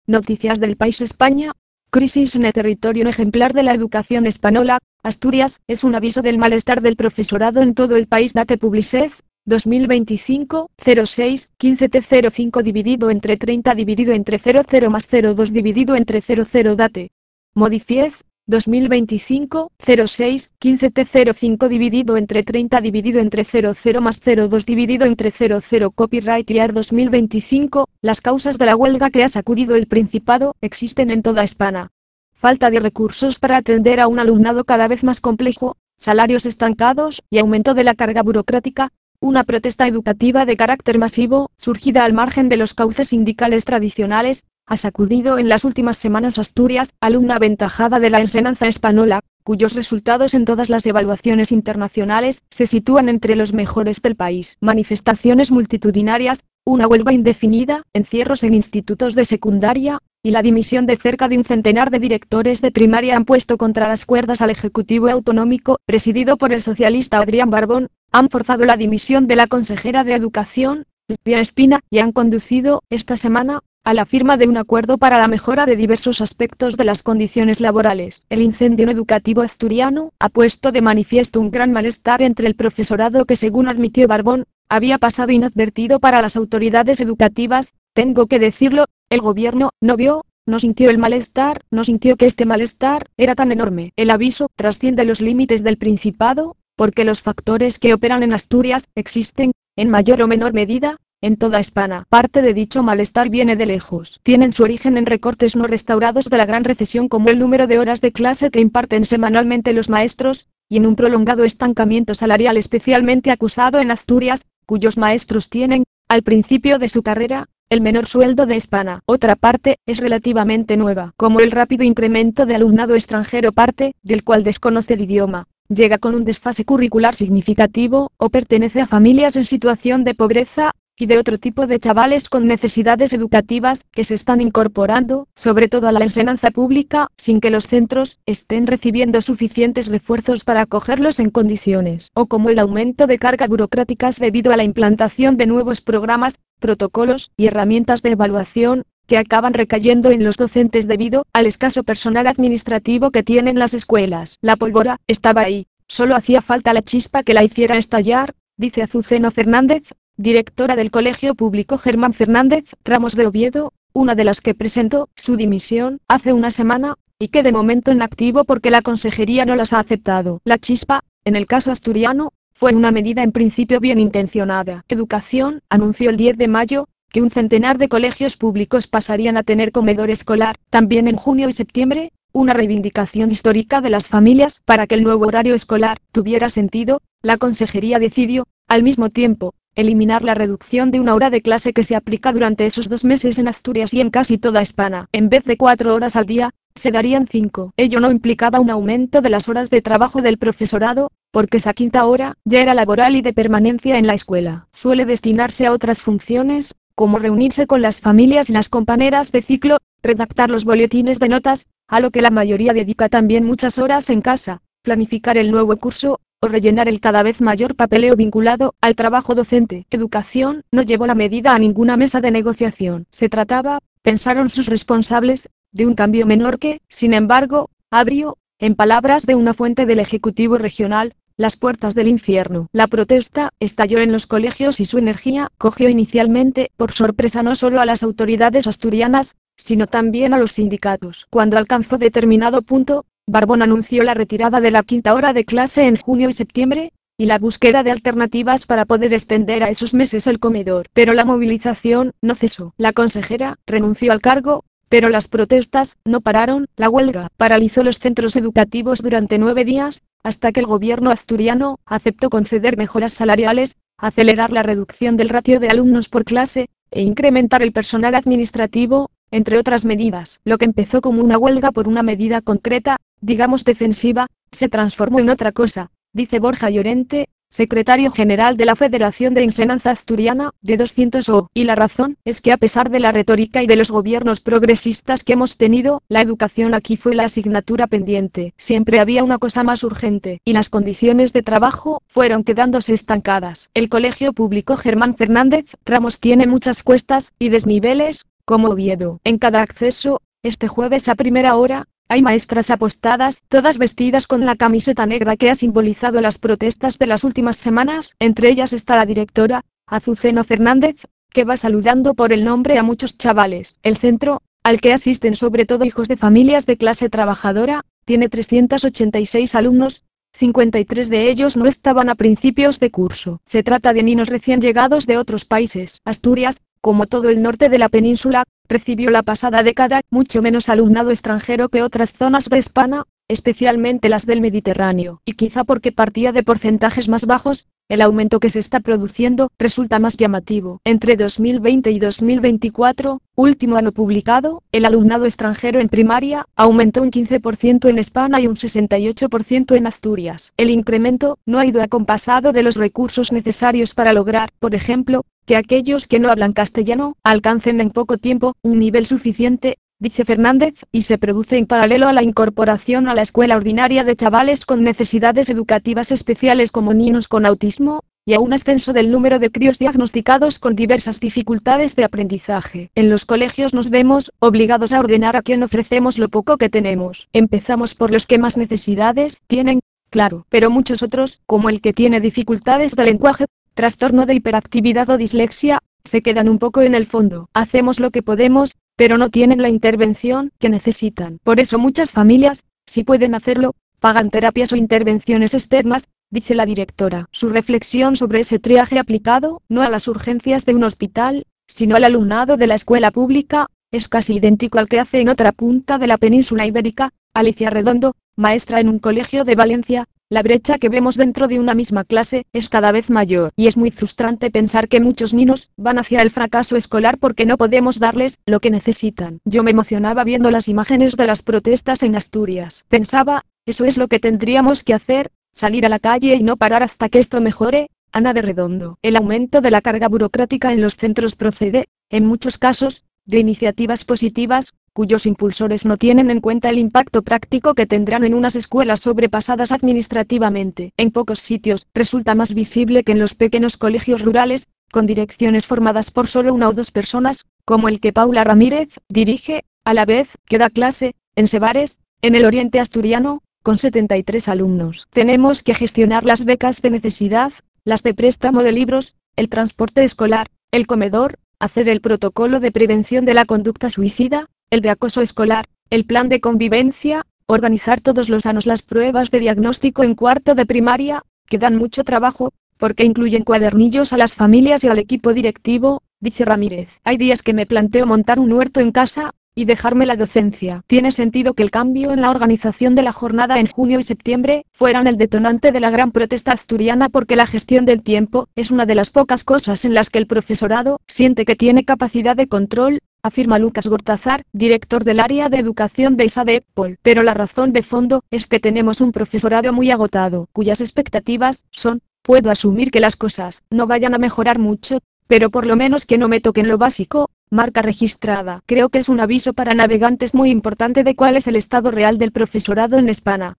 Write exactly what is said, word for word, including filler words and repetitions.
Noticias del País España. Crisis en el territorio. Un ejemplar de la educación española. Asturias, es un aviso del malestar del profesorado en todo el país. Date Publicet, dos mil veinticinco, cero seis, quince T cero cinco dividido entre treinta dividido entre cero cero más cero dos dividido entre cero cero. Date. Modifiez, dos mil veinticinco, cero seis, quince T cero cinco dividido entre treinta dividido entre cero cero más cero dos dividido entre cero cero. Copyright Year dos mil veinticinco. Las causas de la huelga que ha sacudido el Principado existen en toda España. Falta de recursos para atender a un alumnado cada vez más complejo, salarios estancados y aumento de la carga burocrática. Una protesta educativa de carácter masivo, surgida al margen de los cauces sindicales tradicionales, ha sacudido en las últimas semanas Asturias, alumna aventajada de la enseñanza española, cuyos resultados en todas las evaluaciones internacionales se sitúan entre los mejores del país. Manifestaciones multitudinarias, una huelga indefinida, encierros en institutos de secundaria, y la dimisión de cerca de un centenar de directores de primaria han puesto contra las cuerdas al Ejecutivo Autonómico, presidido por el socialista Adrián Barbón, han forzado la dimisión de la consejera de Educación, Lidia Espina, y han conducido, esta semana, a la firma de un acuerdo para la mejora de diversos aspectos de las condiciones laborales. El incendio educativo asturiano ha puesto de manifiesto un gran malestar entre el profesorado que, según admitió Barbón, había pasado inadvertido para las autoridades educativas. Tengo que decirlo, el gobierno no vio, no sintió el malestar, no sintió que este malestar era tan enorme. El aviso trasciende los límites del Principado, porque los factores que operan en Asturias existen, en mayor o menor medida, en toda España. Parte de dicho malestar viene de lejos. Tienen su origen en recortes no restaurados de la gran recesión, como el número de horas de clase que imparten semanalmente los maestros, y en un prolongado estancamiento salarial especialmente acusado en Asturias, cuyos maestros tienen, al principio de su carrera, el menor sueldo de España. Otra parte es relativamente nueva, como el rápido incremento de alumnado extranjero, parte del cual desconoce el idioma, llega con un desfase curricular significativo, o pertenece a familias en situación de pobreza, y de otro tipo de chavales con necesidades educativas, que se están incorporando, sobre todo a la enseñanza pública, sin que los centros estén recibiendo suficientes refuerzos para acogerlos en condiciones, o como el aumento de carga burocráticas debido a la implantación de nuevos programas, protocolos y herramientas de evaluación, que acaban recayendo en los docentes debido al escaso personal administrativo que tienen las escuelas. La pólvora estaba ahí, solo hacía falta la chispa que la hiciera estallar, dice Azucena Fernández, directora del Colegio Público Germán Fernández Ramos de Oviedo, una de las que presentó su dimisión hace una semana, y que de momento en activo porque la consejería no las ha aceptado. La chispa, en el caso asturiano, fue una medida en principio bien intencionada. Educación anunció el diez de mayo, que un centenar de colegios públicos pasarían a tener comedor escolar, también en junio y septiembre, una reivindicación histórica de las familias para que el nuevo horario escolar tuviera sentido. La consejería decidió, al mismo tiempo, eliminar la reducción de una hora de clase que se aplica durante esos dos meses en Asturias y en casi toda España. En vez de cuatro horas al día, se darían cinco. Ello no implicaba un aumento de las horas de trabajo del profesorado, porque esa quinta hora ya era laboral y de permanencia en la escuela. Suele destinarse a otras funciones, como reunirse con las familias y las compañeras de ciclo, redactar los boletines de notas, a lo que la mayoría dedica también muchas horas en casa, planificar el nuevo curso, o rellenar el cada vez mayor papeleo vinculado al trabajo docente. Educación no llevó la medida a ninguna mesa de negociación. Se trataba, pensaron sus responsables, de un cambio menor que, sin embargo, abrió, en palabras de una fuente del Ejecutivo Regional, las puertas del infierno. La protesta estalló en los colegios y su energía cogió inicialmente por sorpresa no solo a las autoridades asturianas, sino también a los sindicatos. Cuando alcanzó determinado punto, Barbón anunció la retirada de la quinta hora de clase en junio y septiembre, y la búsqueda de alternativas para poder extender a esos meses el comedor. Pero la movilización no cesó. La consejera renunció al cargo, pero las protestas no pararon. La huelga paralizó los centros educativos durante nueve días, hasta que el gobierno asturiano aceptó conceder mejoras salariales, acelerar la reducción del ratio de alumnos por clase, e incrementar el personal administrativo, entre otras medidas. Lo que empezó como una huelga por una medida concreta, digamos defensiva, se transformó en otra cosa, dice Borja Llorente, secretario general de la Federación de Enseñanza Asturiana, de doscientos O. Y la razón es que a pesar de la retórica y de los gobiernos progresistas que hemos tenido, la educación aquí fue la asignatura pendiente. Siempre había una cosa más urgente, y las condiciones de trabajo fueron quedándose estancadas. El Colegio Público Germán Fernández Ramos tiene muchas cuestas y desniveles, como Oviedo. En cada acceso, este jueves a primera hora, hay maestras apostadas, todas vestidas con la camiseta negra que ha simbolizado las protestas de las últimas semanas. Entre ellas está la directora, Azucena Fernández, que va saludando por el nombre a muchos chavales. El centro, al que asisten sobre todo hijos de familias de clase trabajadora, tiene trescientos ochenta y seis alumnos, cincuenta y tres de ellos no estaban a principios de curso. Se trata de niños recién llegados de otros países. Asturias, como todo el norte de la península, recibió la pasada década mucho menos alumnado extranjero que otras zonas de España, especialmente las del Mediterráneo, y quizá porque partía de porcentajes más bajos, el aumento que se está produciendo resulta más llamativo. Entre dos mil veinte y dos mil veinticuatro, último año publicado, el alumnado extranjero en primaria aumentó un quince por ciento en España y un sesenta y ocho por ciento en Asturias. El incremento no ha ido acompasado de los recursos necesarios para lograr, por ejemplo, que aquellos que no hablan castellano alcancen en poco tiempo un nivel suficiente, dice Fernández, y se produce en paralelo a la incorporación a la escuela ordinaria de chavales con necesidades educativas especiales como niños con autismo, y a un ascenso del número de críos diagnosticados con diversas dificultades de aprendizaje. En los colegios nos vemos obligados a ordenar a quien ofrecemos lo poco que tenemos. Empezamos por los que más necesidades tienen, claro, pero muchos otros, como el que tiene dificultades de lenguaje, trastorno de hiperactividad o dislexia, se quedan un poco en el fondo. Hacemos lo que podemos, pero no tienen la intervención que necesitan. Por eso muchas familias, si pueden hacerlo, pagan terapias o intervenciones externas, dice la directora. Su reflexión sobre ese triaje aplicado, no a las urgencias de un hospital, sino al alumnado de la escuela pública, es casi idéntico al que hace en otra punta de la península ibérica, Alicia Redondo, maestra en un colegio de Valencia. La brecha que vemos dentro de una misma clase es cada vez mayor y es muy frustrante pensar que muchos niños van hacia el fracaso escolar porque no podemos darles lo que necesitan. Yo me emocionaba viendo las imágenes de las protestas en Asturias. Pensaba, eso es lo que tendríamos que hacer, salir a la calle y no parar hasta que esto mejore. Ana de Redondo. El aumento de la carga burocrática en los centros procede, en muchos casos, de iniciativas positivas, cuyos impulsores no tienen en cuenta el impacto práctico que tendrán en unas escuelas sobrepasadas administrativamente. En pocos sitios, resulta más visible que en los pequeños colegios rurales, con direcciones formadas por solo una o dos personas, como el que Paula Ramírez dirige, a la vez que da clase, en Sebares, en el oriente asturiano, con setenta y tres alumnos. Tenemos que gestionar las becas de necesidad, las de préstamo de libros, el transporte escolar, el comedor, hacer el protocolo de prevención de la conducta suicida, el de acoso escolar, el plan de convivencia, organizar todos los años las pruebas de diagnóstico en cuarto de primaria, que dan mucho trabajo, porque incluyen cuadernillos a las familias y al equipo directivo, dice Ramírez. Hay días que me planteo montar un huerto en casa, y dejarme la docencia. Tiene sentido que el cambio en la organización de la jornada en junio y septiembre fueran el detonante de la gran protesta asturiana porque la gestión del tiempo es una de las pocas cosas en las que el profesorado siente que tiene capacidad de control, afirma Lucas Gortázar, director del área de educación de ISADEPOL. Pero la razón de fondo es que tenemos un profesorado muy agotado, cuyas expectativas son, puedo asumir que las cosas no vayan a mejorar mucho, pero por lo menos que no me toquen lo básico. Marca registrada. Creo que es un aviso para navegantes muy importante de cuál es el estado real del profesorado en España.